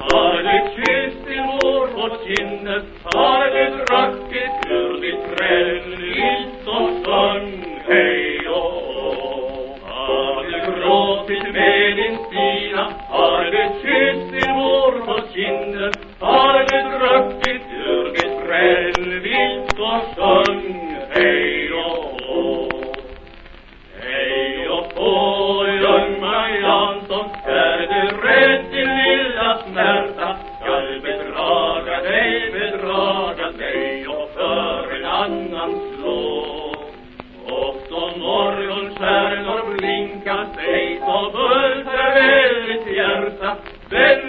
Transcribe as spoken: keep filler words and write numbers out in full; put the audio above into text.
Har du kysst din mor på kinden, har du druckit ur ditt brännvilt och sjöng hej och har du gråtit med din Stina, har du kysst din mor på kinden, har du druckit ur ditt brännvilt och sjöng hej och hej och på Ljungman Jansson, är du rädd din lilla smärta, skall bedraga dig, bedraga dig och för en annan slå. Och så morgonstjärnor blinkar sig så bultar väldigt hjärta,